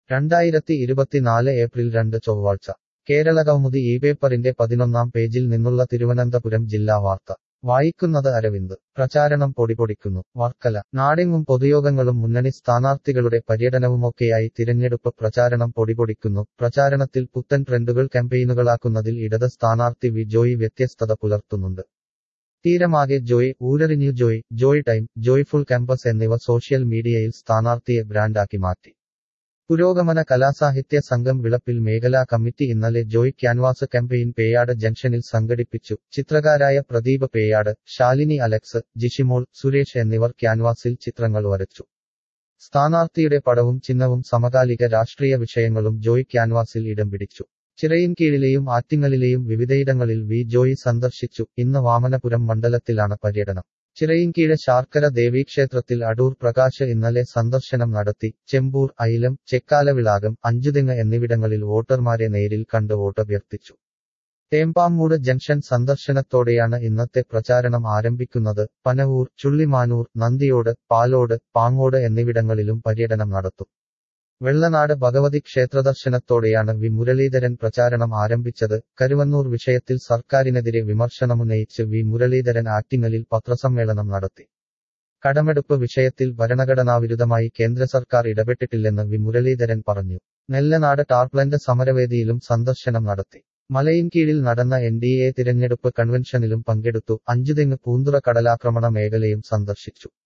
2024 April 2 ചൊവ്വാഴ്ച കേരളകൗമുദി ഈ പേപ്പറിന്റെ 11-ാം പേജിൽ നിന്നുള്ള തിരുവനന്തപുരം ജില്ലാ വാർത്ത വായിക്കുന്നത് അരവിന്ദ്. പ്രചാരണം പൊടിപൊടിക്കുന്നു. വർക്കല. നാടെങ്ങും പൊതുയോഗങ്ങളും മുന്നണി സ്ഥാനാർത്ഥികളുടെ പര്യടനവുമൊക്കെയായി തിരഞ്ഞെടുപ്പ് പ്രചാരണം പൊടിപൊടിക്കുന്നു. പ്രചാരണത്തിൽ പുത്തൻ ട്രെൻഡുകൾ ക്യാമ്പയിനുകളാക്കുന്നതിൽ ഇടത് സ്ഥാനാർത്ഥി വി ജോയി വ്യത്യസ്തത പുലർത്തുന്നുണ്ട്. തീരമാകെ ജോയ്, ഊരറിഞ്ഞു Joy, Joy time, joyful campus എന്നിവ സോഷ്യൽ മീഡിയയിൽ സ്ഥാനാർത്ഥിയെ ബ്രാൻഡാക്കി മാറ്റി. പുരോഗമന കലാസാഹിത്യ സംഘം വിളപ്പിൽ മേഖലാ കമ്മിറ്റി ഇന്നലെ ജോയ് ക്യാൻവാസ് ക്യാമ്പയിൻ പേയാട് ജംഗ്ഷനിൽ സംഘടിപ്പിച്ചു. ചിത്രകാരായ പ്രദീപ് പേയാട്, ശാലിനി അലക്സ്, ജിഷിമോൾ, സുരേഷ് എന്നിവർ ക്യാൻവാസിൽ ചിത്രങ്ങൾ വരച്ചു. സ്ഥാനാർത്ഥിയുടെ പടവും ചിഹ്നവും സമകാലിക രാഷ്ട്രീയ വിഷയങ്ങളും ജോയ് ക്യാൻവാസിൽ ഇടം പിടിച്ചു. ചിറയിൻകീഴിലെയും ആറ്റിങ്ങലിലെയും വിവിധയിടങ്ങളിൽ വി ജോയി സന്ദർശിച്ചു. ഇന്ന് വാമനപുരം മണ്ഡലത്തിലാണ് പര്യടനം. ചിറയിൻകീഴ് ശാർക്കര ദേവീക്ഷേത്രത്തിൽ അടൂർ പ്രകാശ് ഇന്നലെ സന്ദർശനം നടത്തി. ചെമ്പൂർ, ഐലം, ചെക്കാലവിളാകം, അഞ്ചുതെങ്ങ് എന്നിവിടങ്ങളിൽ വോട്ടർമാരെ നേരിൽ കണ്ട് വോട്ടഭ്യർത്ഥിച്ചു. തേമ്പാമൂട് ജംഗ്ഷൻ സന്ദർശനത്തോടെയാണ് ഇന്നത്തെ പ്രചാരണം ആരംഭിക്കുന്നത്. പനവൂർ, ചുള്ളിമാനൂർ, നന്ദിയോട്, പാലോട്, പാങ്ങോട് എന്നിവിടങ്ങളിലും പര്യടനം നടത്തും. വെള്ളനാട് ഭഗവതി ക്ഷേത്രദർശനത്തോടെയാണ് വി മുരളീധരൻ പ്രചാരണം ആരംഭിച്ചത്. കരുവന്നൂർ വിഷയത്തിൽ സർക്കാരിനെതിരെ വിമർശനമുന്നയിച്ച് വി മുരളീധരൻ ആറ്റിങ്ങലിൽ പത്രസമ്മേളനം നടത്തി. കടമെടുപ്പ് വിഷയത്തിൽ ഭരണഘടനാവിരുദ്ധമായി കേന്ദ്ര സർക്കാർ ഇടപെട്ടിട്ടില്ലെന്ന് വി മുരളീധരൻ പറഞ്ഞു. നെല്ലനാട് ടാർപ്ലന്റ് സമരവേദിയിലും സന്ദർശനം നടത്തി. മലയിൻകീഴിൽ നടന്ന NDA തിരഞ്ഞെടുപ്പ് കൺവെൻഷനിലും പങ്കെടുത്തു. അഞ്ചുതെങ്ങ് പൂന്തുറ കടലാക്രമണ മേഖലയും സന്ദർശിച്ചു.